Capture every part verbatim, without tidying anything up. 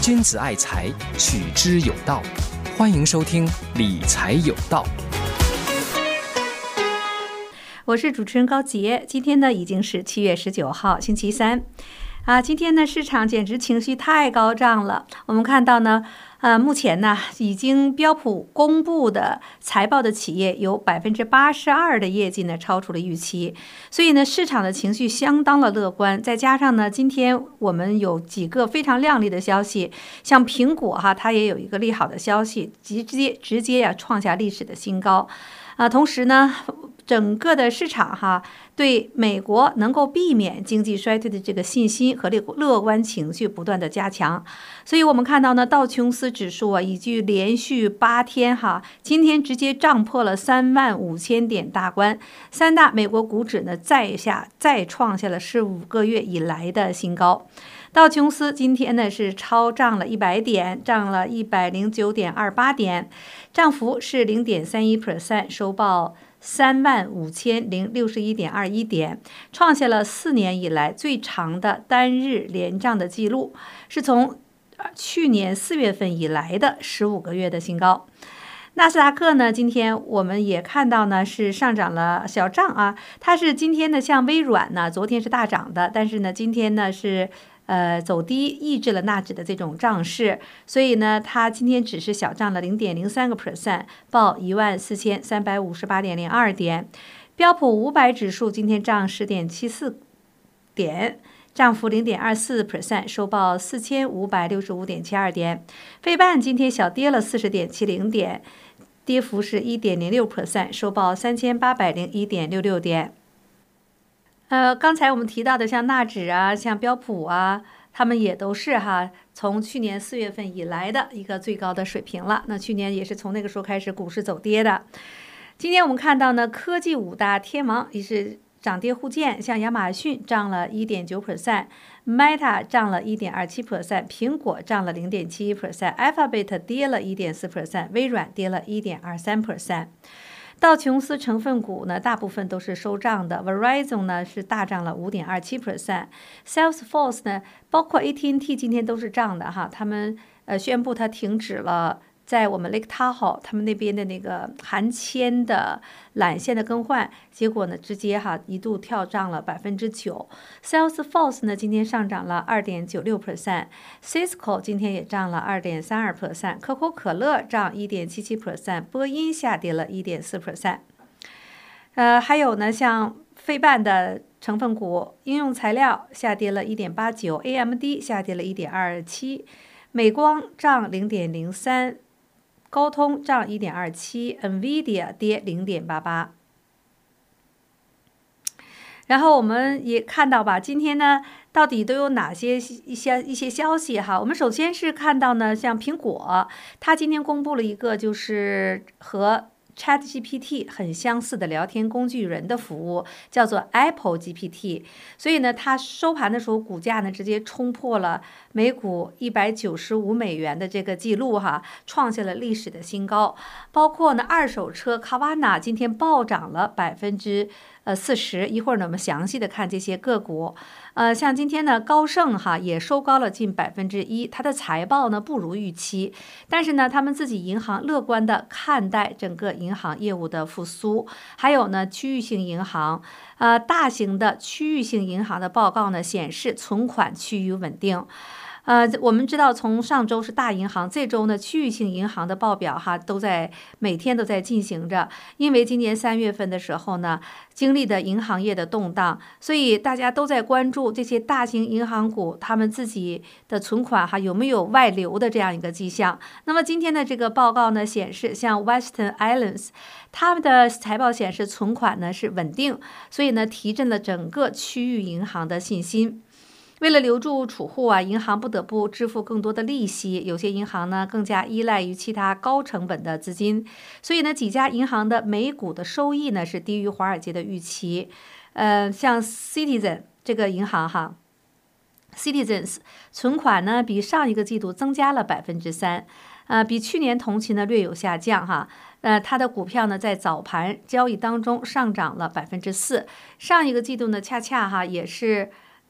君子爱财，取之有道。欢迎收听理财有道。 我是主持人高杰，今天呢已经是七月十九号，星期三。啊，今天呢市场简直情绪太高涨了。我们看到呢，呃，目前呢已经标普公布的财报的企业有百分之八十二的业绩呢超出了预期，所以呢市场的情绪相当的乐观。再加上呢，今天我们有几个非常亮丽的消息，像苹果哈，它也有一个利好的消息，直接直接呀、啊、创下历史的新高。啊，同时呢，整个的市场哈对美国能够避免经济衰退的这个信心和乐观情绪不断的加强，所以我们看到呢，道琼斯指数啊，已经连续八天哈，今天直接涨破了三万五千点大关，三大美国股指呢再下再创下了十五个月以来的新高。道琼斯今天呢是超涨了一百点，涨了一百零九点二八点，涨幅是零点三一 percent， 收报三万五千零六十一点二一点，创下了四年以来最长的单日连涨的记录，是从去年四月份以来的十五个月的新高。纳斯达克呢，今天我们也看到呢是上涨了小涨啊，它是今天呢像微软呢，昨天是大涨的，但是呢今天呢是呃走低，抑制了纳指的这种涨势，所以呢它今天只是小涨了零点零三个 percent， 报一万四千三百五十八点零二点。标普五百指数今天涨十点七四点。涨幅零点二四 percent， 收报四千五百六十五点七二点。费半今天小跌了四十点七零点，跌幅是一点零六 percent， 收报三千八百零一点六六点。呃，刚才我们提到的像纳指啊，像标普啊，他们也都是哈，从去年四月份以来的一个最高的水平了。那去年也是从那个时候开始股市走跌的。今天我们看到呢，科技五大天王也是涨跌互见，像亚马逊涨了 一点九 percent，Meta 涨了 一点二七 percent， 苹果涨了 零点七一 percent，Alphabet 跌了 一点四 percent， 微软跌了 一点二三 percent。道琼斯成分股呢，大部分都是收涨的 ，Verizon 呢是大涨了 五点二七 percent，Salesforce 呢，包括 A T and T 今天都是涨的哈，他们呃宣布它停止了在我们 Lake Tahoe 他们那边的那个含铅的缆线的更换，结果呢直接哈一度跳涨了百分之九。Salesforce 呢今天上涨了 二点九六 percent，Cisco 今天也涨了 二点三二 percent， 可口可乐涨 一点七七 percent， 波音下跌了 一点四 percent。呃，还有呢像费半的成分股，应用材料下跌了 一点八九， A M D 下跌了 一点二七， 美光涨 零点零三。高通涨 一点二七， Nvidia 跌 零点八八。然后我们也看到吧，今天呢到底都有哪些一些一些消息哈？我们首先是看到呢，像苹果，它今天公布了一个就是和ChatGPT 很相似的聊天工具人的服务，叫做 Apple G P T。所以呢，它收盘的时候股价呢直接冲破了每股一百九十五美元的这个记录哈，创下了历史的新高。包括呢二手车 Carvana 今天暴涨了百分之呃四十。一会儿呢我们详细的看这些个股。呃，像今天呢高盛哈也收高了近百分之一，它的财报呢不如预期，但是呢他们自己银行乐观的看待整个银行业务的复苏。还有呢区域性银行，呃大型的区域性银行的报告呢显示存款趋于稳定。呃，我们知道从上周是大银行，这周呢区域性银行的报表哈都在每天都在进行着，因为今年三月份的时候呢经历的银行业的动荡，所以大家都在关注这些大型银行股他们自己的存款哈有没有外流的这样一个迹象。那么今天的这个报告呢显示，像 Western Islands 他们的财报显示存款呢是稳定，所以呢提振了整个区域银行的信心。为了留住储户啊，银行不得不支付更多的利息，有些银行呢更加依赖于其他高成本的资金，所以呢几家银行的每股的收益呢是低于华尔街的预期。呃，像 Citizen 这个银行哈 ，Citizens 存款呢比上一个季度增加了百分之三，呃，比去年同期呢略有下降哈。呃，它的股票呢在早盘交易当中上涨了百分之四，上一个季度呢恰恰哈也是。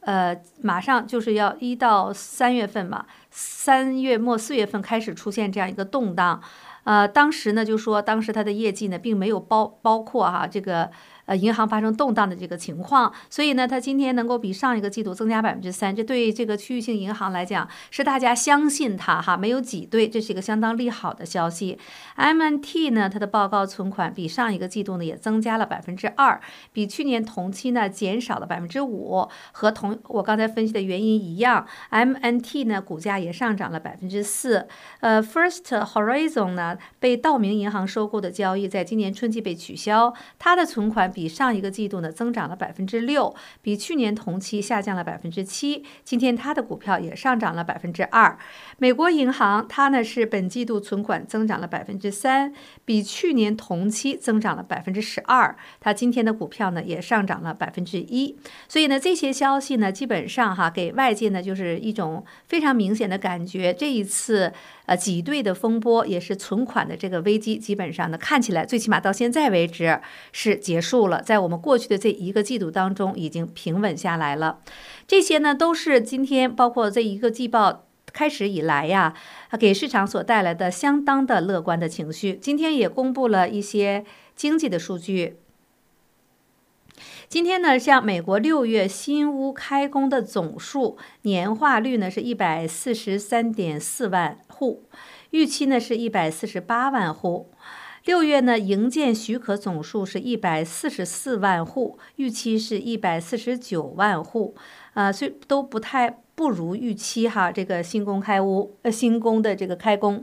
呃，马上就是要一到三月份嘛，三月末四月份开始出现这样一个动荡。呃，当时呢就说，当时它的业绩呢并没有包包括哈这个呃银行发生动荡的这个情况，所以呢它今天能够比上一个季度增加百分之三，这对这个区域性银行来讲是大家相信它哈没有挤兑，这是一个相当利好的消息。M and T 呢它的报告存款比上一个季度呢也增加了百分之二，比去年同期呢减少了百分之五，和同我刚才分析的原因一样。M and T 呢股价也上涨了百分之四。呃 ，First Horizon 呢被道明银行收购的交易在今年春季被取消，它的存款比上一个季度呢增长了百分之六，比去年同期下降了百分之七。今天它的股票也上涨了百分之二。美国银行它呢是本季度存款增长了百分之三，比去年同期增长了百分之十二。它今天的股票呢也上涨了百分之一。所以呢这些消息呢基本上哈给外界呢就是一种非常明显的感觉，这一次呃挤兑的风波也是存款的这个危机基本上呢看起来最起码到现在为止是结束了，在我们过去的这一个季度当中已经平稳下来了。这些呢都是今天包括这一个季报开始以来呀，给市场所带来的相当的乐观的情绪。今天也公布了一些经济的数据。今天呢，像美国六月新屋开工的总数年化率呢是一百四十三点四万户，预期呢是一百四十八万户。六月呢，营建许可总数是一百四十四万户，预期是一百四十九万户，呃，所以都不太不如预期哈。这个新工开屋，呃，新工的这个开工。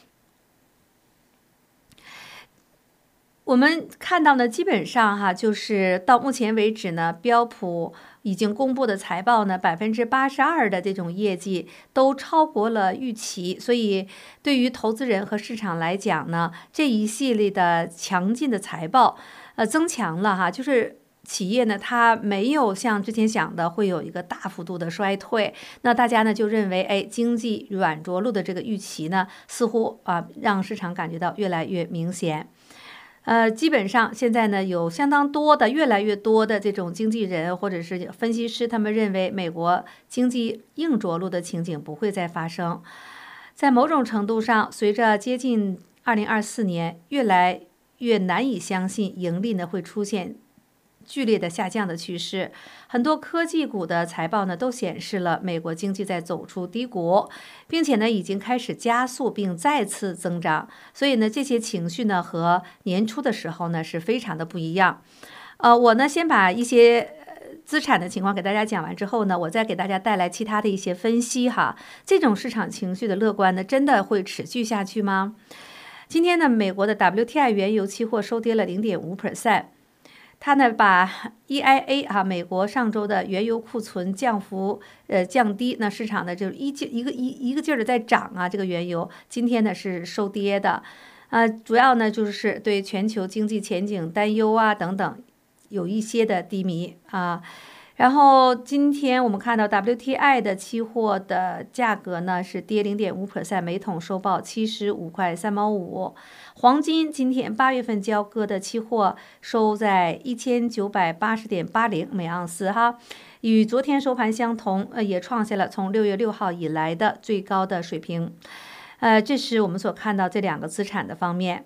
我们看到呢，基本上哈，就是到目前为止呢，标普已经公布的财报呢，百分之八十二的这种业绩都超过了预期，所以对于投资人和市场来讲呢，这一系列的强劲的财报，呃，增强了哈，就是企业呢，它没有像之前想的会有一个大幅度的衰退，那大家呢就认为，哎，经济软着陆的这个预期呢，似乎啊让市场感觉到越来越明显。呃，基本上现在呢，有相当多的、越来越多的这种经纪人或者是分析师，他们认为美国经济硬着陆的情景不会再发生。在某种程度上，随着接近二零二四年，越来越难以相信盈利呢会出现剧烈的下降的趋势。很多科技股的财报呢都显示了美国经济在走出低谷，并且呢已经开始加速并再次增长。所以呢这些情绪呢和年初的时候呢是非常的不一样。呃，我呢先把一些资产的情况给大家讲完之后呢，我再给大家带来其他的一些分析哈。这种市场情绪的乐观呢，真的会持续下去吗？今天呢，美国的 W T I 原油期货收跌了 零点五 百分点。它呢把 E I A 啊，美国上周的原油库存降幅呃降低，那市场呢就一劲一个一一个劲儿的在涨啊，这个原油今天呢是收跌的，呃，主要呢就是对全球经济前景担忧啊等等有一些的低迷啊。然后今天我们看到 W T I 的期货的价格呢是跌 零点五 百分点，每桶收报七十五块三毛五。黄金今天八月份交割的期货收在一千九百八十点八零每盎司哈，与昨天收盘相同，呃，也创下了从六月六号以来的最高的水平。呃，这是我们所看到这两个资产的方面。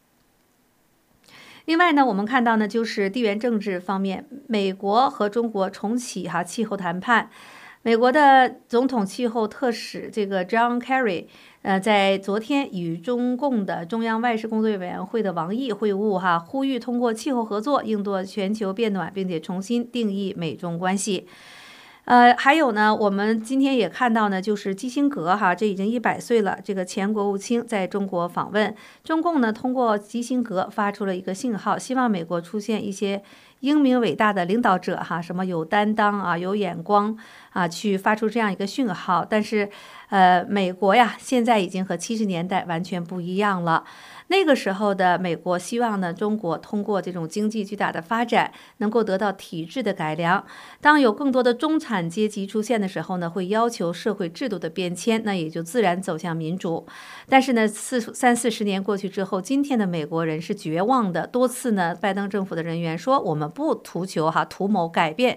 另外呢，我们看到呢，就是地缘政治方面，美国和中国重启哈气候谈判。美国的总统气候特使这个 John Kerry， 呃，在昨天与中共的中央外事工作委员会的王毅会晤哈，呼吁通过气候合作应对全球变暖，并且重新定义美中关系。呃，还有呢，我们今天也看到呢，就是基辛格哈，这已经一百岁了，这个前国务卿在中国访问，中共呢通过基辛格发出了一个信号，希望美国出现一些英明伟大的领导者哈，什么有担当啊，有眼光啊，去发出这样一个讯号。但是，呃，美国呀，现在已经和七十年代完全不一样了。那个时候的美国希望呢，中国通过这种经济巨大的发展，能够得到体制的改良。当有更多的中产阶级出现的时候呢，会要求社会制度的变迁，那也就自然走向民主。但是呢，四三四十年过去之后，今天的美国人是绝望的。多次呢，拜登政府的人员说，我们不图求哈图谋改变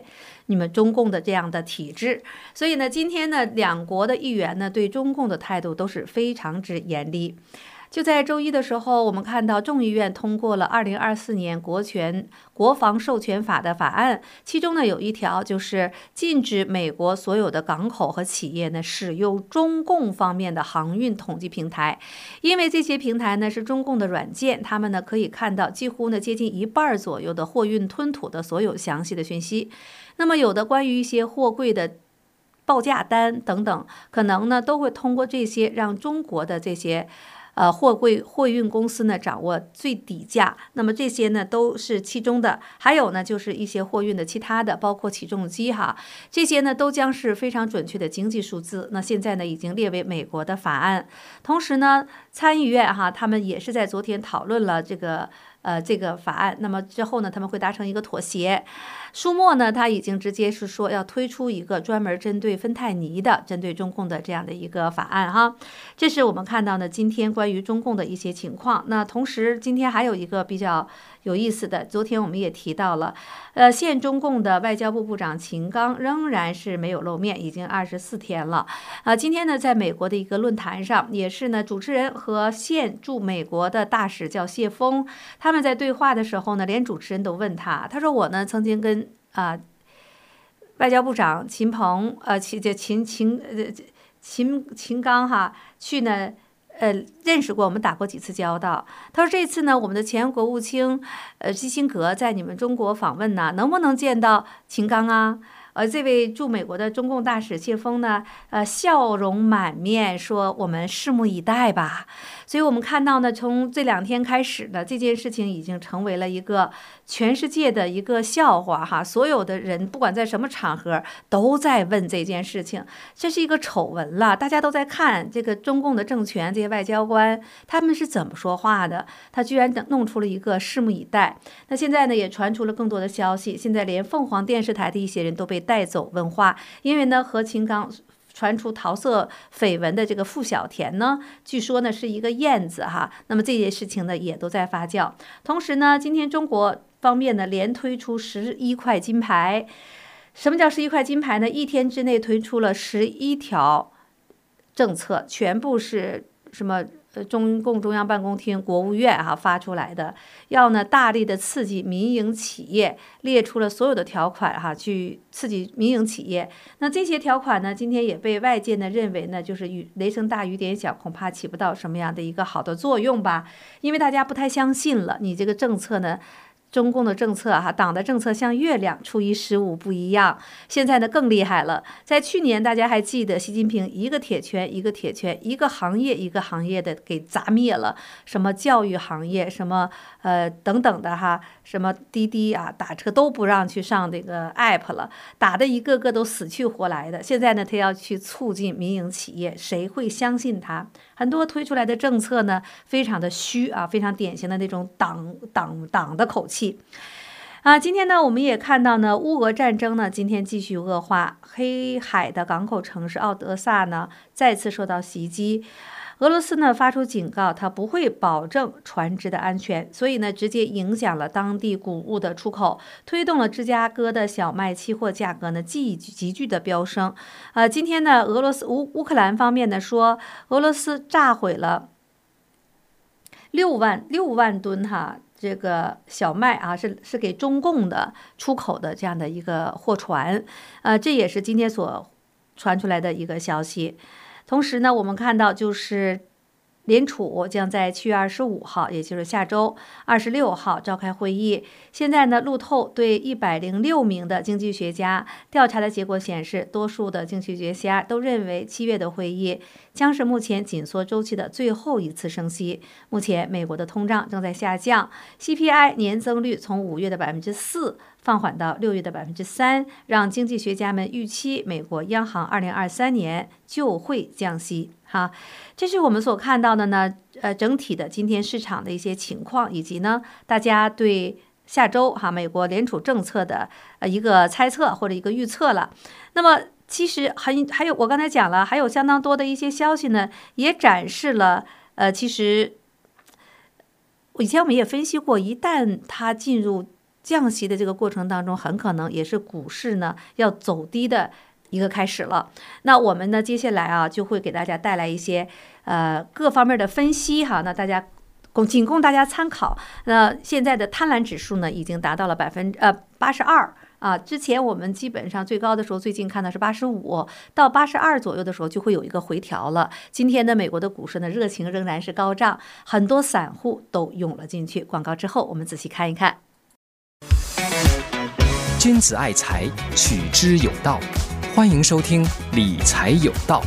你们中共的这样的体制。所以呢，今天呢，两国的议员呢对中共的态度都是非常之严厉。就在周一的时候，我们看到众议院通过了二零二四年国权国防授权法的法案，其中呢有一条就是禁止美国所有的港口和企业呢使用中共方面的航运统计平台，因为这些平台呢是中共的软件，他们呢可以看到几乎呢接近一半左右的货运吞吐的所有详细的讯息。那么有的关于一些货柜的报价单等等，可能呢都会通过这些让中国的这些呃，货柜货运公司呢掌握最底价，那么这些呢都是其中的。还有呢就是一些货运的其他的，包括起重机哈，这些呢都将是非常准确的经济数字。那现在呢已经列为美国的法案。同时呢，参议院哈他们也是在昨天讨论了这个呃这个法案，那么之后呢他们会达成一个妥协。舒默呢他已经直接是说要推出一个专门针对芬太尼的、针对中共的这样的一个法案哈。这是我们看到呢今天关于中共的一些情况。那同时今天还有一个比较有意思的，昨天我们也提到了，呃，现中共的外交部部长秦刚仍然是没有露面，已经二十四天了。啊，今天呢在美国的一个论坛上，也是呢主持人和现驻美国的大使叫谢峰，他们在对话的时候呢，连主持人都问他，他说我呢曾经跟啊、呃，外交部长秦鹏，呃，秦秦秦呃秦秦刚哈去呢，呃，认识过，我们打过几次交道。他说这次呢，我们的前国务卿呃基辛格在你们中国访问呢，能不能见到秦刚啊？呃，这位驻美国的中共大使谢峰呢，呃，笑容满面说：“我们拭目以待吧。”所以，我们看到呢，从这两天开始呢，这件事情已经成为了一个全世界的一个笑话哈。所有的人不管在什么场合都在问这件事情，这是一个丑闻了。大家都在看这个中共的政权，这些外交官他们是怎么说话的。他居然弄出了一个拭目以待。那现在呢，也传出了更多的消息，现在连凤凰电视台的一些人都被带走问话，因为呢和秦刚传出桃色绯闻的这个傅小田呢，据说呢是一个燕子哈。那么这些事情呢也都在发酵。同时呢，今天中国方面呢连推出十一块金牌。什么叫十一块金牌呢？一天之内推出了十一条政策，全部是什么？呃，中共中央办公厅、国务院哈、啊、发出来的，要呢大力的刺激民营企业，列出了所有的条款哈、啊，去刺激民营企业。那这些条款呢，今天也被外界呢认为呢，就是雨雷声大雨点小，恐怕起不到什么样的一个好的作用吧，因为大家不太相信了，你这个政策呢。中共的政策哈，党的政策像月亮，初一十五不一样。现在呢更厉害了，在去年大家还记得，习近平一个铁拳一个铁拳，一个行业一个行业的给砸灭了，什么教育行业，什么呃等等的哈，什么滴滴啊打车都不让去上这个 app 了，打的一个个都死去活来的。现在呢，他要去促进民营企业，谁会相信他？很多推出来的政策呢，非常的虚啊，非常典型的那种党党党的口气啊。今天呢，我们也看到呢，乌俄战争呢，今天继续恶化，黑海的港口城市奥德萨呢，再次受到袭击。俄罗斯呢发出警告，它不会保证船只的安全，所以呢直接影响了当地谷物的出口，推动了芝加哥的小麦期货价格呢急急剧的飙升。呃，今天呢，俄罗斯乌乌克兰方面呢说，俄罗斯炸毁了六万六万吨哈这个小麦啊，是是给中共的出口的这样的一个货船，呃，这也是今天所传出来的一个消息。同时呢，我们看到就是联储将在七月二十五号，也就是下周二十六号召开会议。现在呢，路透对一百零六名的经济学家调查的结果显示，多数的经济学家都认为七月的会议将是目前紧缩周期的最后一次升息。目前美国的通胀正在下降 ，C P I 年增率从五月的百分之四放缓到六月的百分之三，让经济学家们预期美国央行二零二三年就会降息。哈，这是我们所看到的呢，呃，整体的今天市场的一些情况，以及呢，大家对下周哈美国联储政策的呃一个猜测或者一个预测了。那么其实很还有我刚才讲了，还有相当多的一些消息呢，也展示了呃，其实以前我们也分析过，一旦它进入降息的这个过程当中，很可能也是股市呢要走低的一个开始了。那我们呢接下来啊就会给大家带来一些呃各方面的分析哈，那大家供仅供大家参考。那现在的贪婪指数呢已经达到了百分呃八十二。啊，之前我们基本上最高的时候，最近看到是八十五到八十二左右的时候就会有一个回调了。今天的美国的股市呢，热情仍然是高涨，很多散户都涌了进去。广告之后，我们仔细看一看。 君子爱财，取之有道。欢迎收听理财有道。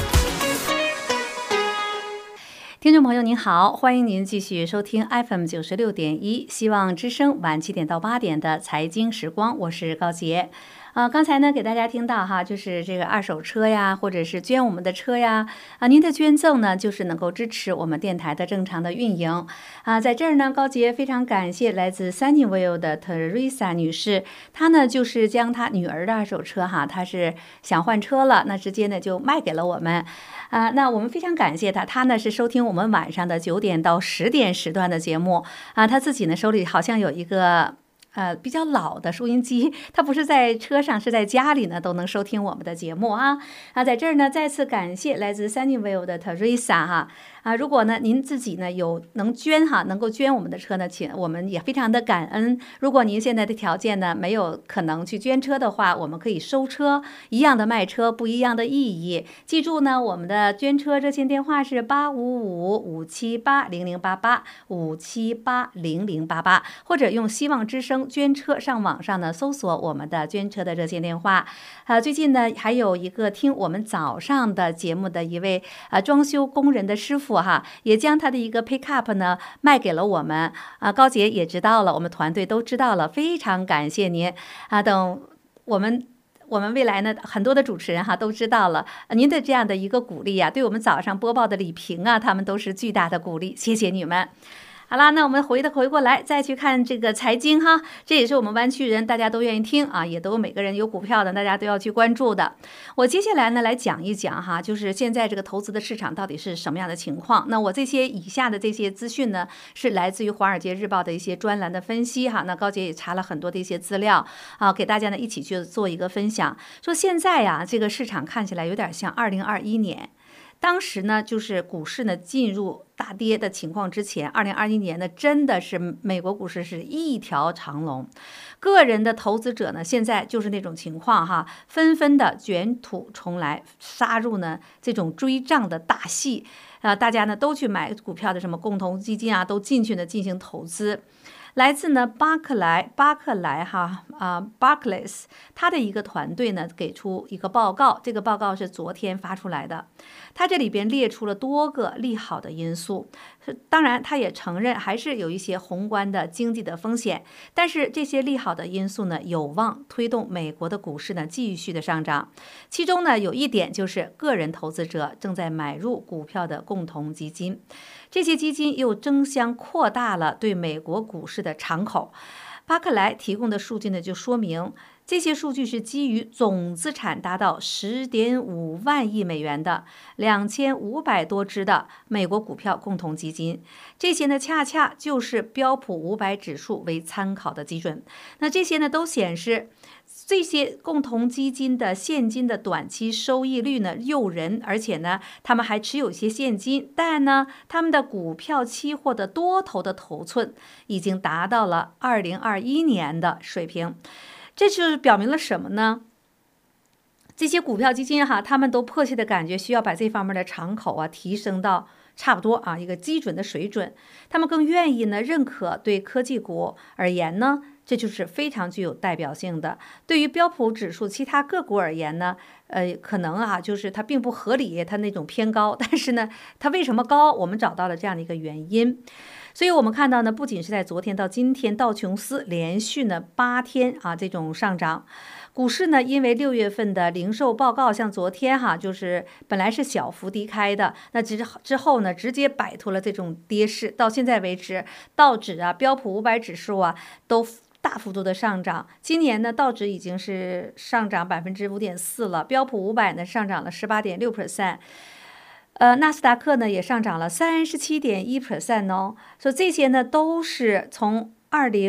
听众朋友您好，欢迎您继续收听 F M 九十六点一希望之声晚七点到八点的财经时光，我是高杰。呃，刚才呢给大家听到哈，就是这个二手车呀，或者是捐我们的车呀，啊，您的捐赠呢，就是能够支持我们电台的正常的运营啊。在这儿呢，高杰非常感谢来自 Sunnyvale 的 Teresa 女士，她呢就是将她女儿的二手车哈，她是想换车了，那直接呢就卖给了我们啊。那我们非常感谢她，她呢是收听我们晚上的九点到十点时段的节目啊，她自己呢手里好像有一个。呃，比较老的收音机，它不是在车上，是在家里呢，都能收听我们的节目啊。啊，在这儿呢，再次感谢来自 Sunnyvale 的 Teresa 哈。啊，如果呢您自己呢有能捐哈，能够捐我们的车呢，请我们也非常的感恩。如果您现在的条件呢没有可能去捐车的话，我们可以收车，一样的卖车，不一样的意义。记住呢，我们的捐车热线电话是八五五五七八零零八八五七八零零八八，或者用希望之声捐车上网上呢搜索我们的捐车的热线电话。呃，最近呢还有一个听我们早上的节目的一位呃装修工人的师傅哈，也将他的一个 pickup 呢卖给了我们啊。高杰也知道了，我们团队都知道了，非常感谢您啊。等我们我们未来呢很多的主持人哈都知道了，您的这样的一个鼓励啊，对我们早上播报的李平啊，他们都是巨大的鼓励，谢谢你们。好啦，那我们回的回过来再去看这个财经哈，这也是我们湾区人大家都愿意听啊，也都每个人有股票的，大家都要去关注的。我接下来呢来讲一讲哈，就是现在这个投资的市场到底是什么样的情况。那我这些以下的这些资讯呢，是来自于《华尔街日报》的一些专栏的分析哈。那高杰也查了很多的一些资料啊，给大家呢一起去做一个分享。说现在呀，这个市场看起来有点像二零二一年。当时呢，就是股市呢进入大跌的情况之前，二零二一年呢，真的是美国股市是一条长龙，个人的投资者呢，现在就是那种情况哈，纷纷的卷土重来，杀入呢这种追涨的大戏啊，大家呢都去买股票的什么共同基金啊，都进去呢进行投资。来自呢巴克莱巴克莱哈啊 Barclays 他的一个团队呢给出一个报告，这个报告是昨天发出来的，他这里边列出了多个利好的因素，当然他也承认还是有一些宏观的经济的风险，但是这些利好的因素呢有望推动美国的股市呢继续的上涨。其中呢有一点就是个人投资者正在买入股票的共同基金，这些基金又争相扩大了对美国股市的敞口。巴克莱提供的数据呢，就说明这些数据是基于总资产达到十点五万亿美元的两千五百多只的美国股票共同基金，这些呢恰恰就是标普五百指数为参考的基准。那这些呢都显示，这些共同基金的现金的短期收益率呢诱人，而且呢他们还持有一些现金，但呢他们的股票期货的多头的头寸已经达到了二零二一年的水平。这就是表明了什么呢？这些股票基金哈，他们都迫切的感觉需要把这方面的敞口啊提升到差不多啊一个基准的水准。他们更愿意呢认可对科技股而言呢，这就是非常具有代表性的。对于标普指数其他个股而言呢，呃，可能啊就是它并不合理，它那种偏高，但是呢，它为什么高？我们找到了这样的一个原因。所以我们看到呢，不仅是在昨天到今天，道琼斯连续呢八天啊这种上涨，股市呢因为六月份的零售报告，像昨天哈，就是本来是小幅低开的，那之之后呢直接摆脱了这种跌势，到现在为止，道指啊、标普五百指数啊都大幅度的上涨。今年呢，道指已经是上涨百分之五点四了，标普五百呢上涨了十八点六 percent。呃，纳斯达克呢也上涨了三十七点一 percent 哦，所以这些呢都是从二零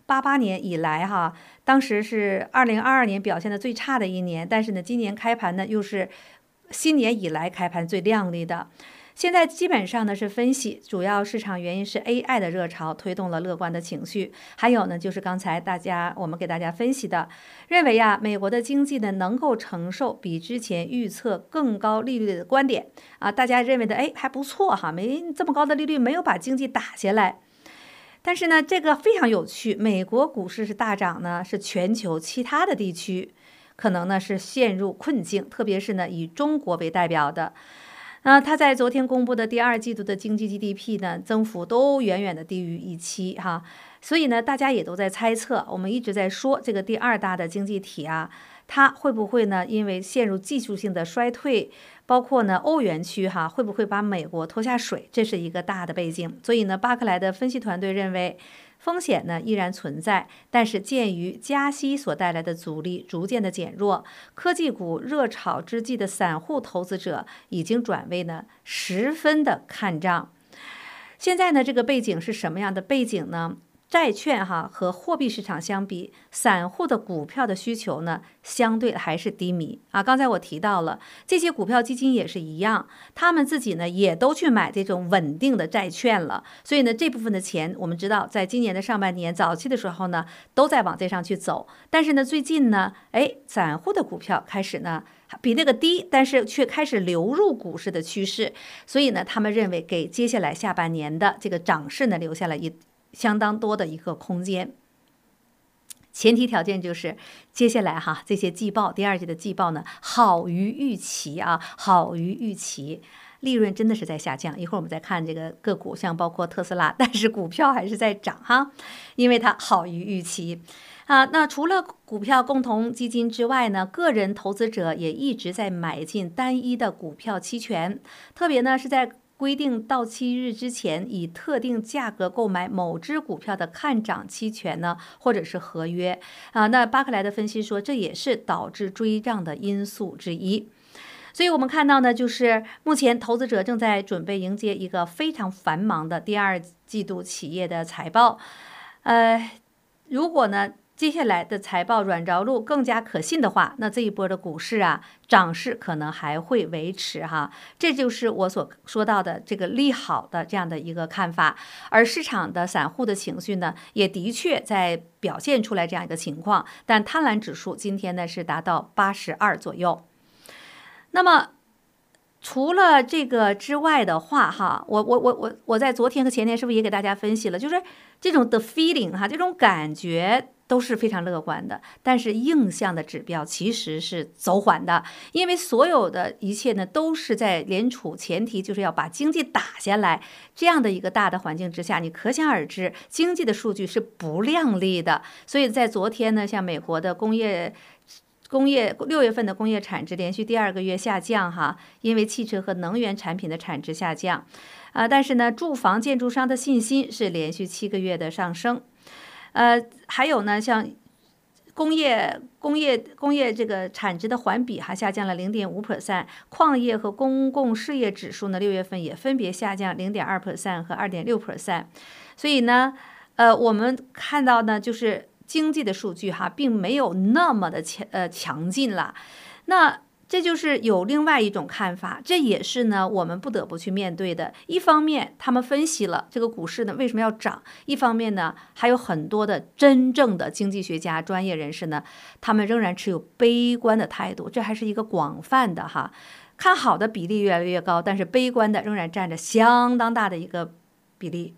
八八年以来哈，当时是二零二二年表现的最差的一年，但是呢，今年开盘呢又是新年以来开盘最亮丽的。现在基本上呢是分析，主要市场原因是 A I 的热潮推动了乐观的情绪，还有呢就是刚才大家我们给大家分析的，认为呀美国的经济呢能够承受比之前预测更高利率的观点啊，大家认为的哎还不错哈，没这么高的利率没有把经济打下来。但是呢这个非常有趣，美国股市是大涨呢，是全球其他的地区可能呢是陷入困境，特别是呢以中国为代表的。那他在昨天公布的第二季度的经济 G D P 呢，增幅都远远的低于预期哈，所以呢，大家也都在猜测，我们一直在说这个第二大的经济体啊，它会不会呢，因为陷入技术性的衰退，包括呢欧元区哈，会不会把美国拖下水？这是一个大的背景。所以呢，巴克莱的分析团队认为，风险呢依然存在，但是鉴于加息所带来的阻力逐渐的减弱，科技股热炒之际的散户投资者已经转为呢十分的看涨。现在呢这个背景是什么样的背景呢？债券哈和货币市场相比，散户的股票的需求呢相对还是低迷啊。刚才我提到了这些股票基金也是一样，他们自己呢也都去买这种稳定的债券了。所以呢这部分的钱，我们知道在今年的上半年早期的时候呢都在往这上去走，但是呢最近呢，哎，散户的股票开始呢比那个低，但是却开始流入股市的趋势。所以呢他们认为给接下来下半年的这个涨势呢留下了一相当多的一个空间，前提条件就是接下来哈这些季报，第二季的季报呢好于预期啊，好于预期，利润真的是在下降。一会儿我们再看这个个股，像包括特斯拉，但是股票还是在涨哈，因为它好于预期啊。那除了股票共同基金之外呢，个人投资者也一直在买进单一的股票期权，特别呢是在规定到期日之前，以特定价格购买某只股票的看涨期权呢，或者是合约啊。那巴克莱的分析说，这也是导致追涨的因素之一。所以我们看到呢，就是目前投资者正在准备迎接一个非常繁忙的第二季度企业的财报。呃，如果呢接下来的财报软着陆更加可信的话，那这一波的股市啊涨势可能还会维持哈，这就是我所说到的这个利好的这样的一个看法。而市场的散户的情绪呢，也的确在表现出来这样一个情况，但贪婪指数今天呢是达到八十二左右。那么除了这个之外的话哈，我我我我我在昨天和前天是不是也给大家分析了，就是这种的 feeling 哈，这种感觉都是非常乐观的，但是硬项的指标其实是走缓的，因为所有的一切呢都是在联储前提就是要把经济打下来这样的一个大的环境之下，你可想而知经济的数据是不亮丽的。所以在昨天呢，像美国的工业工业六月份的工业产值连续第二个月下降哈，因为汽车和能源产品的产值下降啊，但是呢住房建筑商的信心是连续七个月的上升。呃，还有呢，像工业、工业、工业这个产值的环比还下降了 百分之零点五， 矿业和公共事业指数呢，六月份也分别下降 百分之零点二 和 二点六。所以呢，呃，我们看到呢，就是经济的数据哈，并没有那么的强呃强劲了。那这就是有另外一种看法，这也是呢我们不得不去面对的。一方面他们分析了这个股市呢为什么要涨，一方面呢还有很多的真正的经济学家专业人士呢，他们仍然持有悲观的态度，这还是一个广泛的哈，看好的比例越来越高，但是悲观的仍然占着相当大的一个比例。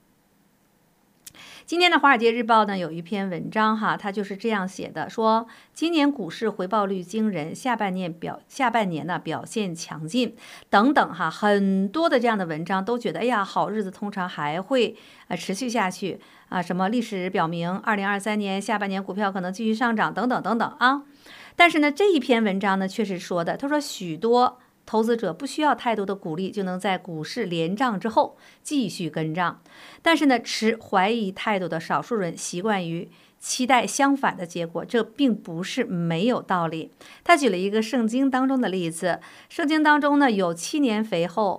今天的《华尔街日报》呢有一篇文章哈，它就是这样写的，说今年股市回报率惊人，下半年表下半年呢表现强劲等等哈，很多的这样的文章都觉得，哎呀，好日子通常还会呃持续下去啊，什么历史表明二零二三年下半年股票可能继续上涨等等等等啊。但是呢这一篇文章呢确实说的，他说许多投资者不需要太多的鼓励就能在股市连涨之后继续跟涨，但是呢，持怀疑态度的少数人习惯于期待相反的结果，这并不是没有道理。他举了一个圣经当中的例子，圣经当中呢有七年肥后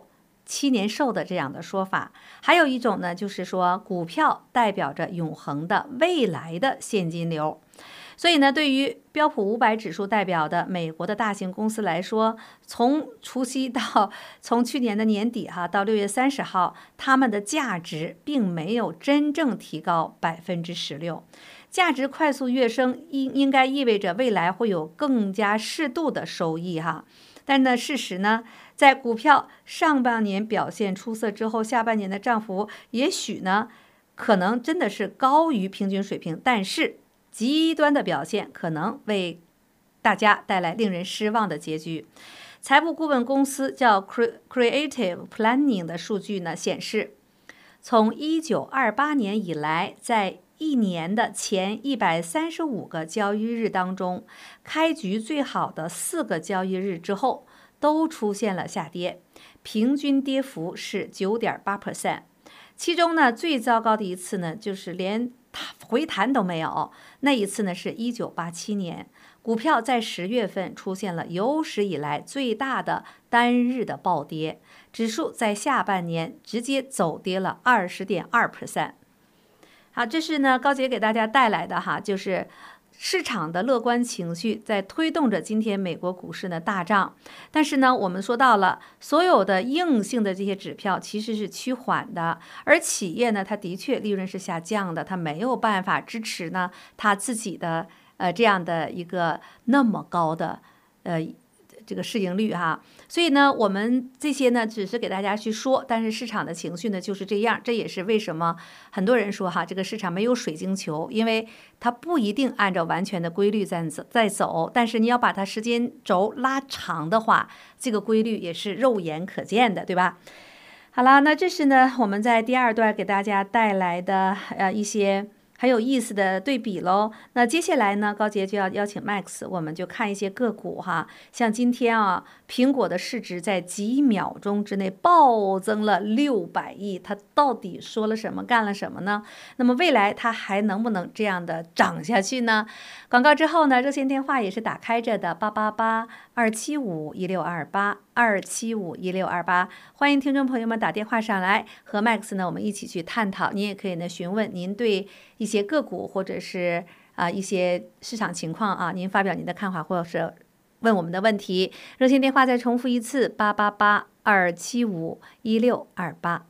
七年寿的这样的说法。还有一种呢，就是说股票代表着永恒的未来的现金流。所以呢，对于标普五百指数代表的美国的大型公司来说，从除夕到从去年的年底哈到六月三十号，他们的价值并没有真正提高百分之十六。价值快速跃升，应应该意味着未来会有更加适度的收益哈。但呢，事实呢，在股票上半年表现出色之后，下半年的涨幅也许呢，可能真的是高于平均水平，但是极端的表现可能为大家带来令人失望的结局。财务顾问公司叫 Creative Planning 的数据呢显示，从一九二八年以来，在一年的前一百三十五个交易日当中，开局最好的四个交易日之后都出现了下跌，平均跌幅是 百分之九点八。 其中呢，最糟糕的一次呢，就是连回弹都没有。那一次呢，是一九八七年，股票在十月份出现了有史以来最大的单日的暴跌，指数在下半年直接走跌了 百分之二十点二。 好，这是呢高杰给大家带来的哈，就是市场的乐观情绪在推动着今天美国股市的大涨。但是呢，我们说到了所有的硬性的这些指标其实是趋缓的，而企业呢，它的确利润是下降的，它没有办法支持呢它自己的呃这样的一个那么高的呃这个市盈率哈。所以呢，我们这些呢只是给大家去说，但是市场的情绪呢就是这样。这也是为什么很多人说哈，这个市场没有水晶球，因为它不一定按照完全的规律在走在走，但是你要把它时间轴拉长的话，这个规律也是肉眼可见的，对吧？好了，那这是呢我们在第二段给大家带来的呃一些很有意思的对比喽。那接下来呢，高杰就要邀请 Max， 我们就看一些个股哈。像今天啊，苹果的市值在几秒钟之内暴增了六百亿，它到底说了什么，干了什么呢？那么未来它还能不能这样的涨下去呢？广告之后呢，热线电话也是打开着的，八八八二七五一六二八二七五一六二八，欢迎听众朋友们打电话上来和 Max 呢，我们一起去探讨。您也可以呢询问您对一些个股或者是啊、呃、一些市场情况啊，您发表您的看法或者是问我们的问题。热线电话再重复一次，八八八二七五一六二八。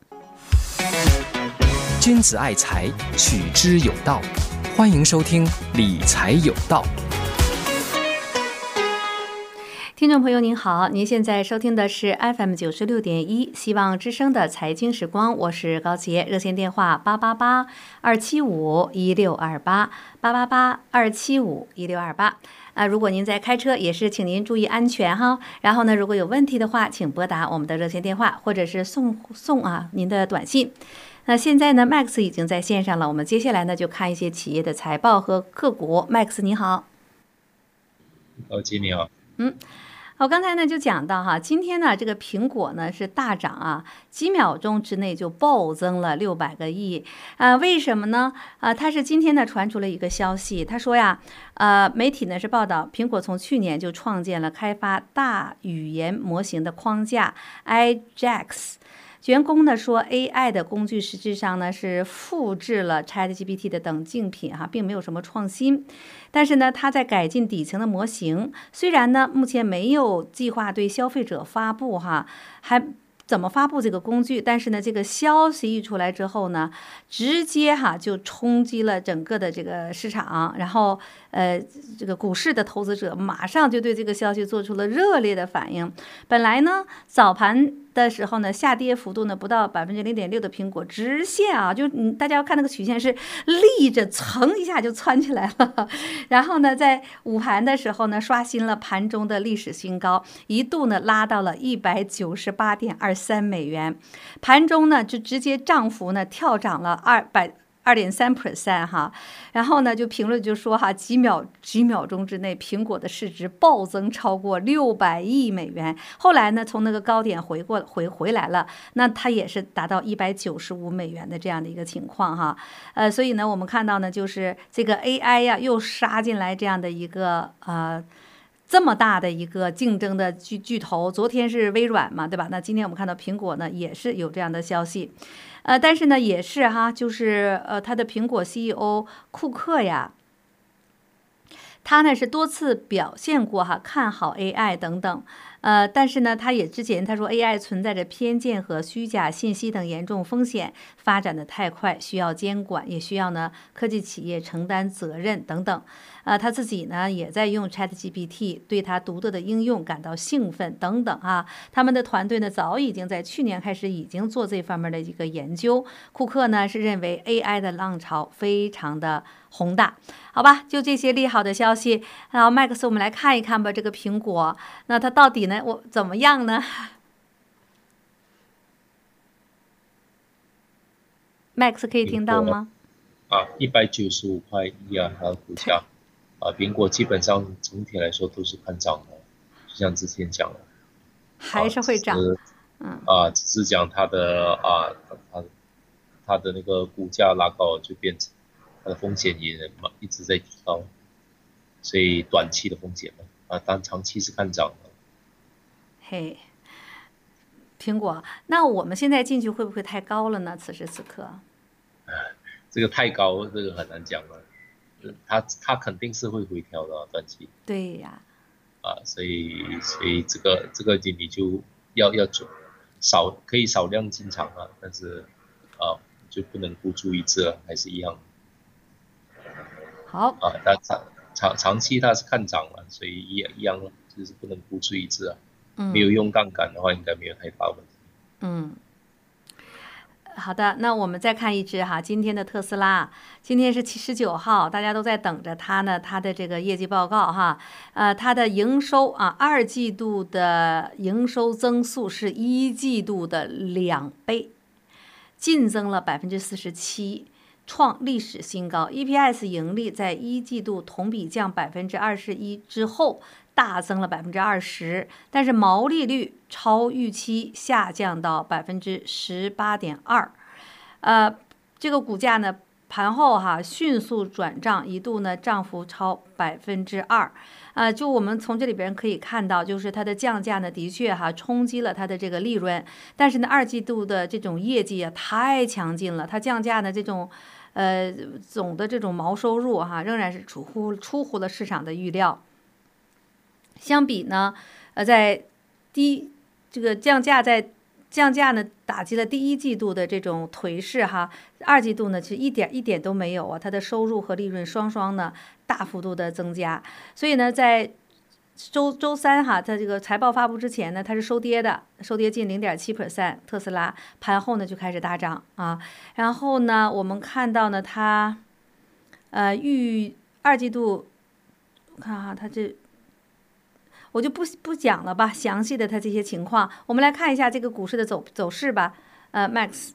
君子爱财，取之有道。欢迎收听理财有道。 听众朋友您好，您现在收听的是 F M 九十六点一希望之声的财经时光，我是高杰，热线电话八八八二七五一六二八八八八二七五一六二八。啊，如果您在开车，也是请您注意安全哈。然后呢，如果有问题的话，请拨打我们的热线电话，或者是送送啊您的短信。那现在呢 ，Max 已经在线上了，我们接下来呢就看一些企业的财报和个股。Max 你好。 高杰你好。 嗯。我刚才呢就讲到哈，今天呢这个苹果呢是大涨啊，几秒钟之内就暴增了六百个亿啊、呃，为什么呢？啊、呃，它是今天呢传出了一个消息，他说呀，呃，媒体呢是报道，苹果从去年就创建了开发大语言模型的框架 A J A X。员工呢说 ，A I 的工具实质上呢是复制了 ChatGPT 的等竞品哈，并没有什么创新。但是呢，它在改进底层的模型，虽然呢目前没有计划对消费者发布哈，还怎么发布这个工具？但是呢，这个消息一出来之后呢，直接哈就冲击了整个的这个市场，然后呃，这个股市的投资者马上就对这个消息做出了热烈的反应。本来呢，早盘的时候呢，下跌幅度呢不到百分之零点六的苹果直线啊，就嗯，大家要看那个曲线是立着，噌一下就窜起来了。然后呢，在午盘的时候呢，刷新了盘中的历史新高，一度呢拉到了一百九十八点二三美元，盘中呢就直接涨幅呢跳涨了二百。二点三 percent 哈，然后呢，就评论就说哈，几秒几秒钟之内，苹果的市值暴增超过六百亿美元。后来呢，从那个高点回过回回来了，那它也是达到一百九十五美元的这样的一个情况哈。呃，所以呢，我们看到呢，就是这个 A I 呀、啊，又杀进来这样的一个呃。 这么大的一个竞争的巨巨头，昨天是微软嘛，对吧？那今天我们看到苹果呢也是有这样的消息，呃，但是呢也是哈，就是呃，他的苹果 C E O 库克呀。他呢是多次表现过哈看好 A I 等等，呃，但是呢，他也之前他说 A I 存在着偏见和虚假信息等严重风险，发展的太快，需要监管，也需要呢科技企业承担责任等等。呃，他自己呢也在用 ChatGPT， 对他独特的应用感到兴奋等等啊。他们的团队呢早已经在去年开始已经做这方面的一个研究。库克呢是认为 A I 的浪潮非常的宏大，好吧？就这些利好的消息，然后麦克斯，我们来看一看吧，这个苹果，那它到底呢，我怎么样呢？麦克斯可以听到吗？ 啊，一百九十五块一啊，它的股价。啊，苹果基本上总体来说都是看涨的，就像之前讲的， 还是会涨。 嗯。啊，只是讲它的啊，它它的那个股价拉高，就变成它的风险也一直在提高，所以短期的风险嘛，啊，但长期是看涨的。 嘿，苹果，那我们现在进去会不会太高了呢？此时此刻， 这个太高，这个很难讲了。它它肯定是会回调的、啊、短期。 对呀。 啊，所以所以这个这个你就要要做少可以少量进场啊，但是啊就不能孤注一掷了，还是一样。 好。 啊，它长长长期它是看涨了，所以一一样就是不能孤注一掷啊。嗯。没有用杠杆的话，应该没有太大问题。 嗯。好的，那我们再看一只哈，今天的特斯拉，今天是七十九号，大家都在等着它呢，它的这个业绩报告哈，呃，它的营收啊，二季度的营收增速是一季度的两倍，净增了百分之四十七，创历史新高。E P S 盈利在一季度同比降百分之二十一之后，大增了百分之二十，但是毛利率超预期下降到百分之十八点二，呃，这个股价呢盘后哈迅速转账，一度呢涨幅超百分之二，呃，就我们从这里边可以看到，就是它的降价呢的确哈冲击了它的这个利润，但是呢二季度的这种业绩啊太强劲了，它降价呢这种呃总的这种毛收入哈仍然是出乎出乎了市场的预料。相比呢，呃，在低这个降价在降价呢，打击了第一季度的这种颓势哈，二季度呢其实一点一点都没有啊，它的收入和利润双双呢大幅度的增加，所以呢，在周周三哈，它这个财报发布之前呢，它是收跌的，收跌近零点七 percent， 特斯拉盘后呢就开始大涨啊，然后呢，我们看到呢，它呃预二季度，看哈，它这。我就不不讲了吧，详细的它这些情况，我们来看一下这个股市的走走势吧。呃 ，Max，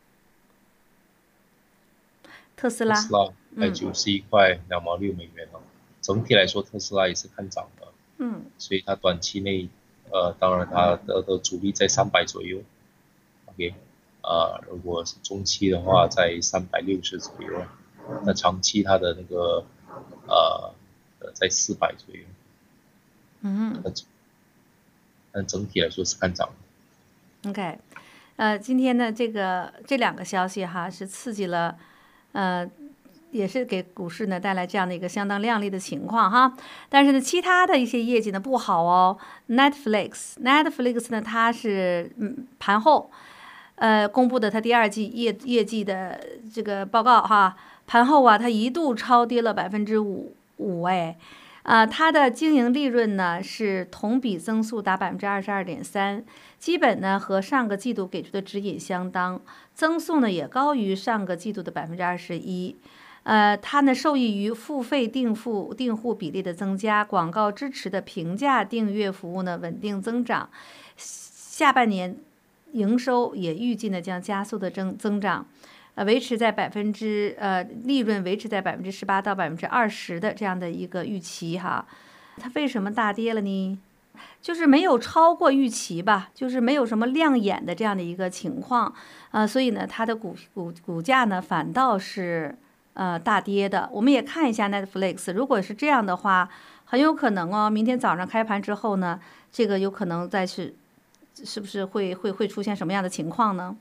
特斯拉， 特斯拉在九十一块两毛六美元哦。总体来说，特斯拉也是看涨的，嗯，所以它短期内，呃，当然它的的阻力在三百左右 ，OK， 啊、呃，如果是中期的话，在三百六十左右，那长期它的那个呃，在四百左右。 嗯， 但整体来说是看涨的。 OK， 呃，今天呢，这个这两个消息哈是刺激了，呃，也是给股市呢带来这样的一个相当亮丽的情况哈。但是呢，其他的一些业绩呢不好哦。Netflix，Netflix 呢它是嗯盘后，呃公布的它第二季业业绩的这个报告哈，盘后啊它一度超跌了百分之五五哎。啊、呃，它的经营利润呢是同比增速达百分之二十二点三，基本呢和上个季度给出的指引相当，增速呢也高于上个季度的百分之二十一。呃，它呢受益于付费订付订户比例的增加，广告支持的平价订阅服务呢稳定增长，下半年营收也预计呢将加速的增增长。呃，维持在百分之呃利润维持在百分之十八到百分之二十的这样的一个预期哈，它为什么大跌了呢？就是没有超过预期吧，就是没有什么亮眼的这样的一个情况，呃，所以呢，它的股股股价呢反倒是呃大跌的。我们也看一下 Netflix， 如果是这样的话， 很有可能哦，明天早上开盘之后呢，这个有可能再是，是不是会会会出现什么样的情况呢？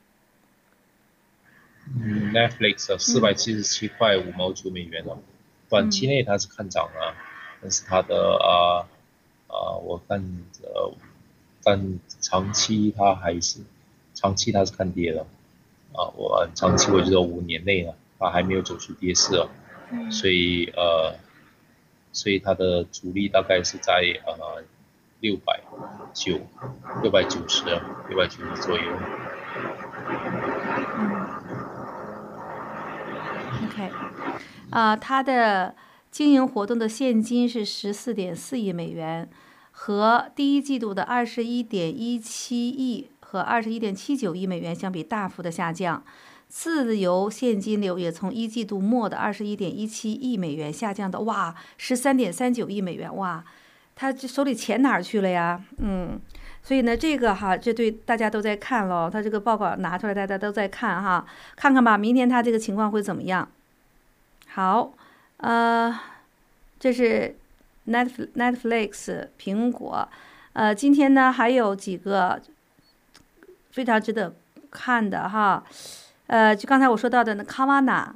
嗯 ，Netflix 四百七十七块五毛九美元了，短期内它是看涨啊，但是它的啊啊，我看呃，但长期它还是长期它是看跌的啊，我长期我觉得五年内啊，它还没有走出跌势啊，所以呃，所以它的阻力大概是在呃六百九、六百九十、六百九十左右。 OK， 啊、呃，它的经营活动的现金是十四点四亿美元，和第一季度的二十一点一七亿和二十一点七九亿美元相比，大幅的下降。自由现金流也从一季度末的二十一点一七亿美元下降到哇十三点三九亿美元，哇，他这手里钱哪儿去了呀？嗯，所以呢，这个哈，这对大家都在看喽。他这个报告拿出来，大家都在看哈，看看吧，明天他这个情况会怎么样？好，呃，这是 Netflix Netflix 苹果，呃，今天呢还有几个非常值得看的哈。呃，就刚才我说到的那 Kavana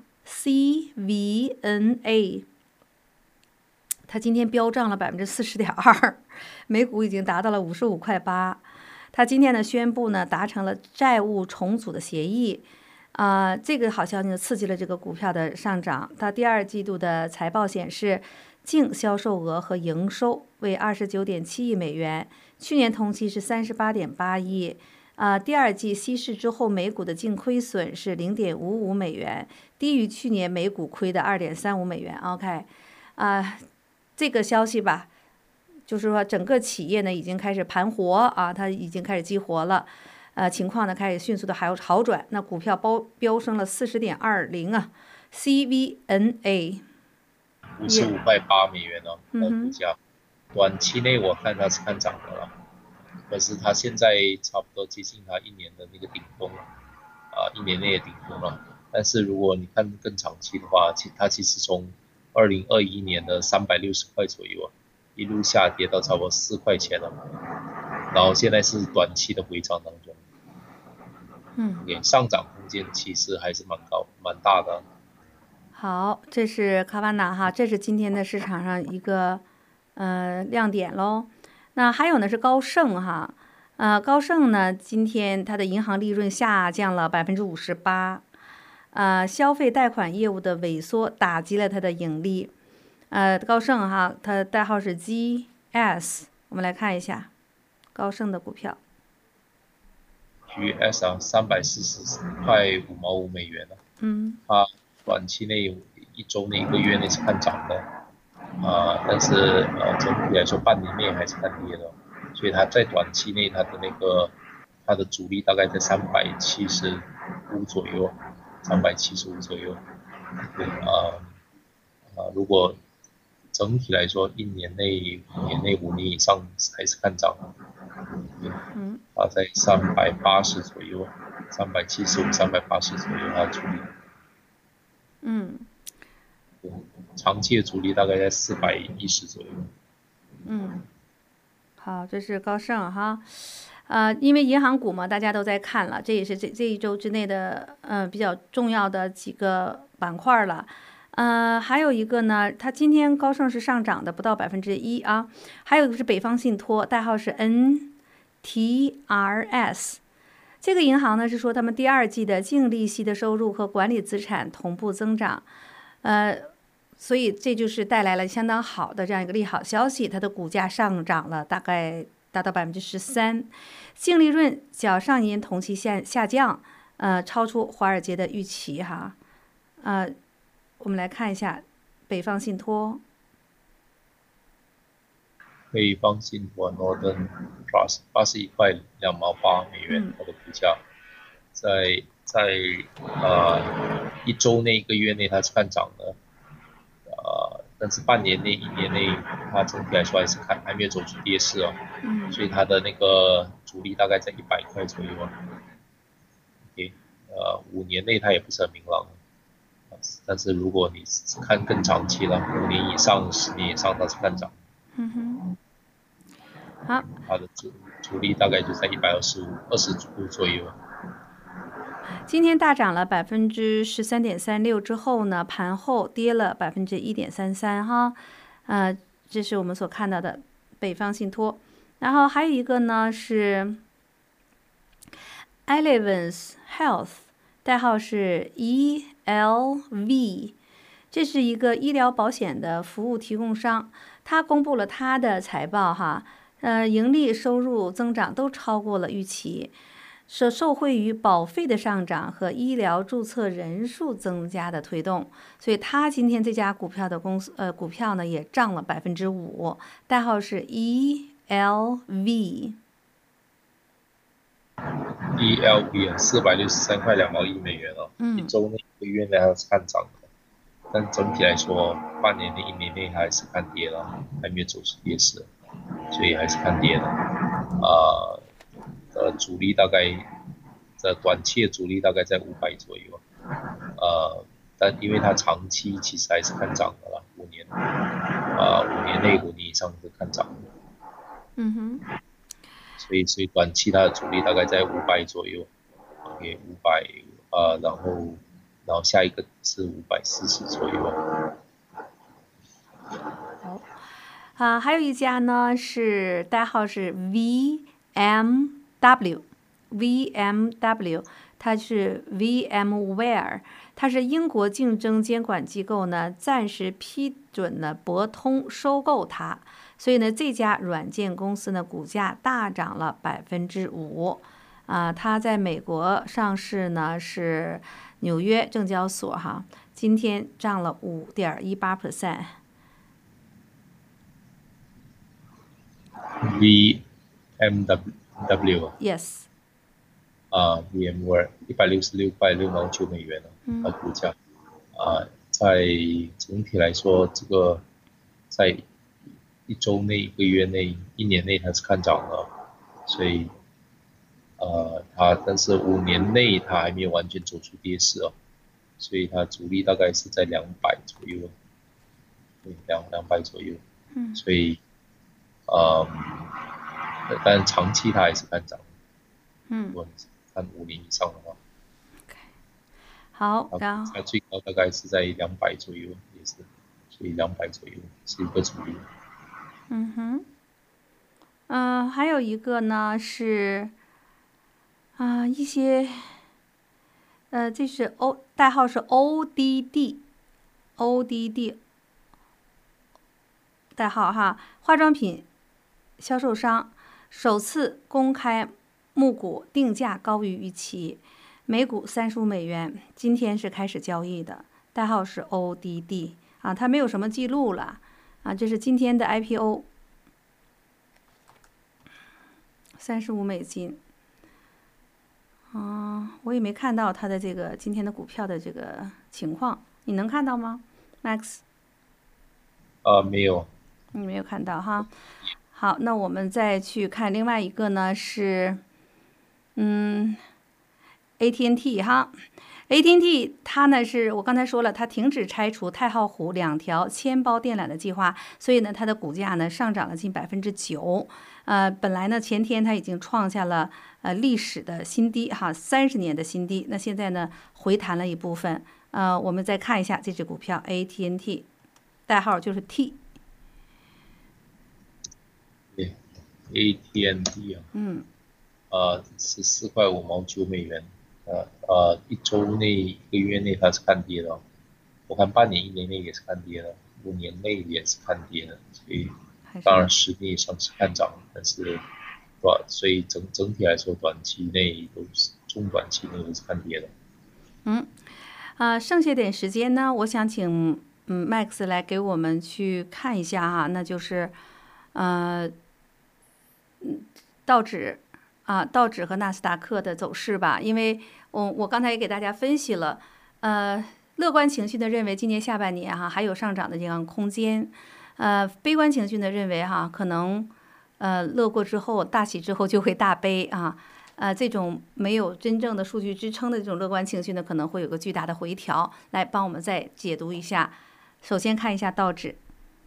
C V N A， 它今天飙涨了百分之四十点二，每股已经达到了五十五块八。它今天呢宣布呢达成了债务重组的协议，啊、呃，这个好消息刺激了这个股票的上涨。它第二季度的财报显示，净销售额和营收为二十九点七亿美元，去年同期是三十八点八亿。啊、呃，第二季稀释之后，每股的净亏损是零点五五美元，低于去年每股亏的二点三五美元。OK， 啊、呃，这个消息吧，就是说整个企业呢已经开始盘活啊，它已经开始激活了，呃，情况呢开始迅速的还有好转，那股票包飙升了四十点二零啊 ，C V N A， 五十五块八美元哦， 嗯股价，短期内我看它是看涨的了。可是它现在差不多接近它一年的那个顶峰了，啊，一年内的顶峰了。但是如果你看更长期的话，其它其实从二零二一年的三百六十块左右啊，一路下跌到差不多四块钱了，然后现在是短期的回涨当中。 嗯， 对，上涨空间其实还是蛮高、蛮大的。 好，这是卡瓦纳哈，这是今天的市场上一个呃亮点喽。那还有呢是高盛哈，呃，高盛呢今天它的银行利润下降了百分之五十八，呃，消费贷款业务的萎缩打击了它的盈利，呃，高盛哈，它的代号是 G S， 我们来看一下高盛的股票 G S 啊，三百四十块五毛五美元了， 嗯， 它短期内一周内、一个月内是看涨的。啊、呃，但是呃，整体来说半年内还是看跌的，所以它在短期内它的那个它的阻力大概在三百七十五左右，三百七十五左右。对啊啊、呃呃，如果整体来说一年内、五年内、五年以上还是看涨的。对， 嗯， 它在三百八十左右，三百七十五、三百八十左右它的阻力。 嗯。 长期的阻力大概在四百一十左右。 嗯，好，这是高盛哈，呃，因为银行股嘛，大家都在看了，这也是这这一周之内的呃比较重要的几个板块了。呃，还有一个呢，它今天高盛是上涨的，不到百分之一啊。还有一个是北方信托，代号是 N T R S。这个银行呢是说他们第二季的净利息的收入和管理资产同步增长，呃。所以这就是带来了相当好的这样一个利好消息，它的股价上涨了，大概达到百分之十三，净利润较上年同期下下降，呃，超出华尔街的预期哈，呃，我们来看一下北方信托， 北方信托 Northern Trust 八十一块两毛八美元，它的股价在在呃一周内一个月内它是看涨的。呃，但是半年内、一年内，它整体来说还是看还没有走出跌势哦， 嗯， 所以它的那个阻力大概在一百块左右啊。OK， 呃，五年内它也不是很明朗，啊， 但是如果你是看更长期了，五年以上、十年以上，它是看涨。 嗯哼。好， 它的阻阻力大概就在一百二十五、二十度左右。 今天大涨了百分之十三点三六之后呢，盘后跌了百分之一点三三哈，呃，这是我们所看到的北方信托。然后还有一个呢是 Elevance Health， 代号是 E L V， 这是一个医疗保险的服务提供商，它公布了它的财报哈，呃，盈利收入增长都超过了预期。是受惠于保费的上涨和医疗注册人数增加的推动，所以它今天这家股票的公司呃股票呢也涨了百分之五，代号是 E L V。 E L V 四百六十三块两毛一美元哦， 嗯、 一周内、一个月内还是看涨的，但整体来说，半年内、一年内还是看跌了，还没有走出跌势，所以还是看跌的，啊、呃。呃，主力大概的短期的主力大概在五百左右，呃，但因为它长期其实还是看涨的啦，五年，啊、呃，五年内五年以上是看涨的， 嗯哼， 所以所以短期它的主力大概在五百左右 ，OK， 五百，呃，然后然后下一个是五百四十左右。 好，啊，还有一家呢是代号是 V M W V M W， 它是 VMware， 它是英国竞争监管机构呢暂时批准了博通收购它，所以呢这家软件公司呢股价大涨了百分之五，啊，它在美国上市呢是纽约证交所哈，今天涨了五点一八 percent。 V M W Yes。 啊 ，VMware 一百六十六块六毛九美元啊，它股价啊，在整体来说，这个在一周内、一个月内、一年内它是看涨的，所以呃，它但是五年内它还没有完全走出跌势哦，所以它主力大概是在两百左右，对，两两百左右， 嗯， 所以呃，但长期它还是看涨， 嗯。 如果你看五年以上的话， okay. 好，然后它最高大概是在两百左右，也是，所以两百左右是一个主力。 嗯哼，嗯、呃，还有一个呢是啊、呃、一些，呃，这是 O 代号是 O D D，O D D 代号哈，化妆品销售商首次公开募股定价高于预期，每股三十五美元，今天是开始交易的，代号是 O D D 啊，它没有什么记录了啊，这是今天的 I P O， 三十五美金，啊，我也没看到它的这个今天的股票的这个情况，你能看到吗 ，Max？ 啊，没有， 你没有看到哈。好，那我们再去看另外一个呢是，嗯 ，A T and T 哈 ，A T and T 它呢是我刚才说了，它停止拆除太浩湖两条铅包电缆的计划，所以呢它的股价呢上涨了近百分之九。呃，本来呢前天它已经创下了呃历史的新低哈，三十年的新低。那现在呢回弹了一部分。呃，我们再看一下这只股票 A T and T， 代号就是 T。 对 ，A T and T 啊， 嗯， 呃，十四块五毛九美元，呃呃，一周内、一个月内它是看跌的，我看半年、一年内也是看跌的，五年内也是看跌的，所以当然十年以上是看涨，但是短，所以整整体来说，短期内都是中短期内都是看跌的。 嗯，啊、呃，剩下点时间呢，我想请嗯 Max 来给我们去看一下哈，那就是呃，嗯，道指啊，道指和纳斯达克的走势吧，因为我我刚才也给大家分析了，呃，乐观情绪的认为今年下半年哈还有上涨的这样空间，呃，悲观情绪的认为哈可能呃乐过之后大喜之后就会大悲啊。 呃，这种没有真正的数据支撑的这种乐观情绪呢，可能会有个巨大的回调。来帮我们再解读一下。首先看一下道指，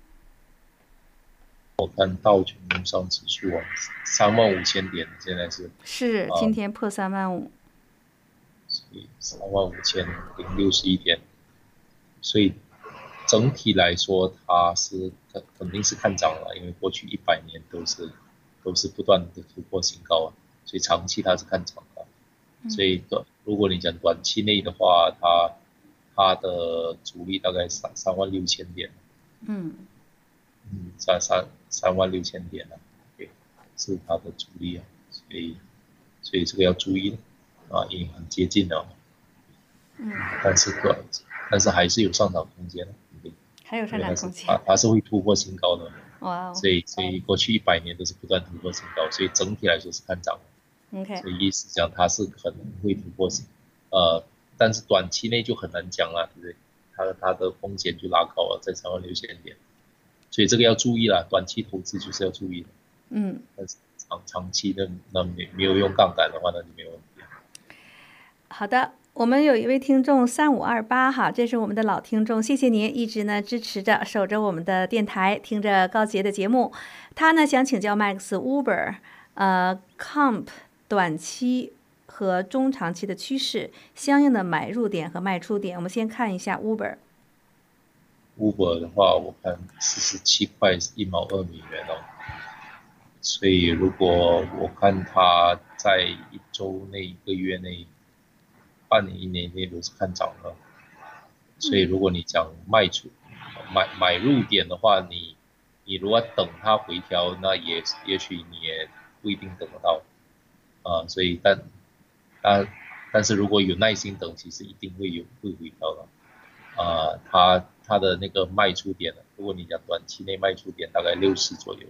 我看道琼上指数啊，三万五千点，现在是是今天破三万五， 所以三万五千零六十一点，所以整体来说它是肯定是看涨了，因为过去一百年都是都是不断的突破新高啊。所以长期它是看涨的，所以短如果你讲短期内的话，它它的阻力大概三三万六千点，嗯嗯，三三三万六千点了，对，是它的阻力啊，所以所以这个要注意啊，已经很接近了，嗯，但是短但是还是有上涨空间的， 还有上涨空间， 它它是会突破新高的， 哇、哦， 所以所以过去一百年都是不断突破新高，所以整体来说是看涨的。 Okay. 所以意思讲它是可能会突破，呃，但是短期内就很难讲了，对不对？它它的风险就拉高了，在三万六千点，所以这个要注意了。短期投资就是要注意的，嗯，但是长长期的那没没有用杠杆的话，那就没有问题。 好的，我们有一位听众三五二八哈，这是我们的老听众，谢谢您一直呢支持着、守着我们的电台，听着高杰的节目。他呢想请教 Max Uber， 呃 Comp。短期和中长期的趋势，相应的买入点和卖出点，我们先看一下 Uber。Uber 的话，我看四十七块一毛二美元哦，所以如果我看它在一周内、一个月内、半年、一年内都是看涨的，所以如果你讲卖出、买买入点的话，你你如果等它回调，那也也许你也不一定等得到。啊，所以但但但是如果有耐心等，其实一定会有会回调的。啊，它它的那个卖出点，如果你讲短期内卖出点大概六十左右，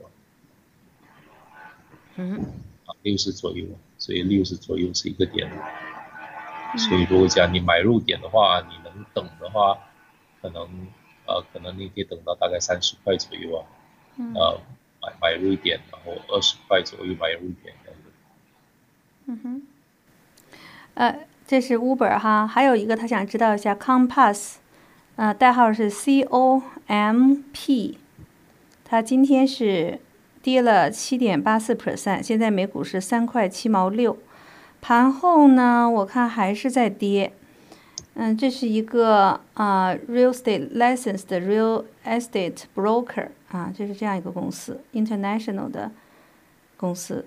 嗯，啊六十左右，所以六十左右是一个点。所以如果讲你买入点的话，你能等的话，可能呃可能你可以等到大概三十块左右啊，呃买买入一点，然后二十块左右买入一点。 嗯哼，呃，这是 Uber 哈，还有一个他想知道一下 Compass， 呃，代号是 C O M P， 它今天是跌了 七点八四 percent， 现在每股是三块七毛六，盘后呢，我看还是在跌。嗯，这是一个啊、呃、real estate licensed real estate broker 啊，这是这样一个公司 ，international 的公司。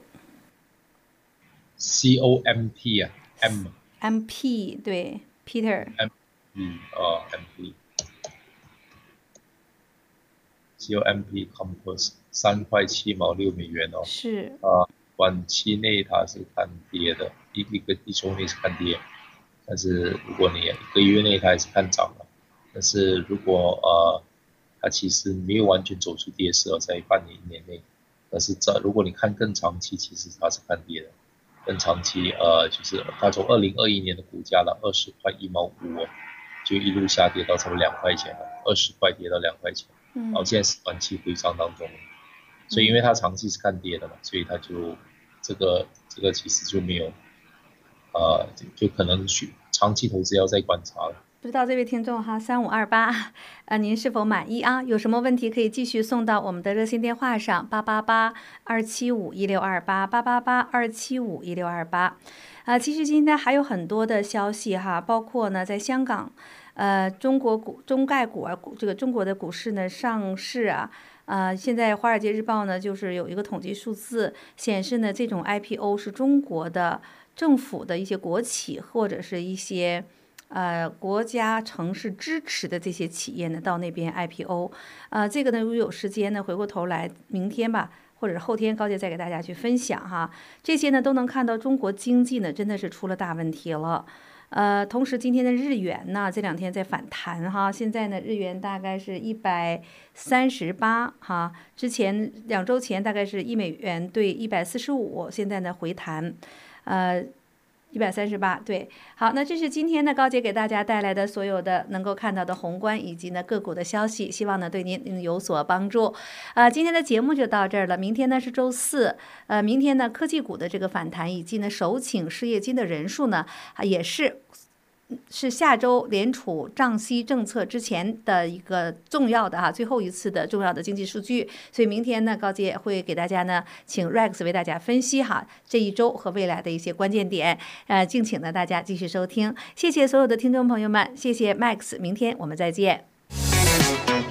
C O M P 啊 ，M M P 对 Peter M 嗯哦 M P，C O M P Compass 三块七毛六美元哦， 是啊，短期内它是看跌的，一一个一周内是看跌，但是如果你一个月内它还是看涨的，但是如果呃它其实没有完全走出跌势哦，在半年一年内，但是这如果你看更长期，其实它是看跌的。更长期，呃，就是它从二零二一年的股价了二十块一毛五，就一路下跌到差不多两块钱了，二十块跌到两块钱，嗯，然后现在是短期回涨当中，所以因为它长期是看跌的嘛，所以它就这个这个其实就没有，呃，就可能去长期投资要再观察了。 不知道这位听众哈三五二八，呃，您是否满意啊？有什么问题可以继续送到我们的热线电话上八八八二七五一六二八八八八二七五一六二八。啊，其实今天还有很多的消息哈，包括呢在香港，呃，中国股中概股啊，这个中国的股市呢上市啊，呃，现在《华尔街日报》呢就是有一个统计数字显示呢，这种 I P O 是中国的政府的一些国企或者是一些。呃，国家城市支持的这些企业呢，到那边 I P O， 呃，这个呢，如果有时间呢，回过头来，明天吧，或者后天高姐再给大家去分享哈。这些呢，都能看到中国经济呢，真的是出了大问题了。呃，同时今天的日元呢，这两天在反弹哈，现在呢，日元大概是一百三十八哈，之前两周前大概是一美元兑一百四十五，现在呢回弹，呃。 一百三十八，对，好，那这是今天呢高姐给大家带来的所有的能够看到的宏观以及呢个股的消息，希望呢对您有所帮助。呃，今天的节目就到这儿了，明天呢是周四，呃，明天呢科技股的这个反弹以及呢首请失业金的人数呢，啊、也是。是下周联储降息政策之前的一个重要的哈、啊、最后一次的重要的经济数据，所以明天呢高姐也会给大家呢请 Rex 为大家分析哈这一周和未来的一些关键点，呃，敬请呢大家继续收听，谢谢所有的听众朋友们，谢谢 Max， 明天我们再见。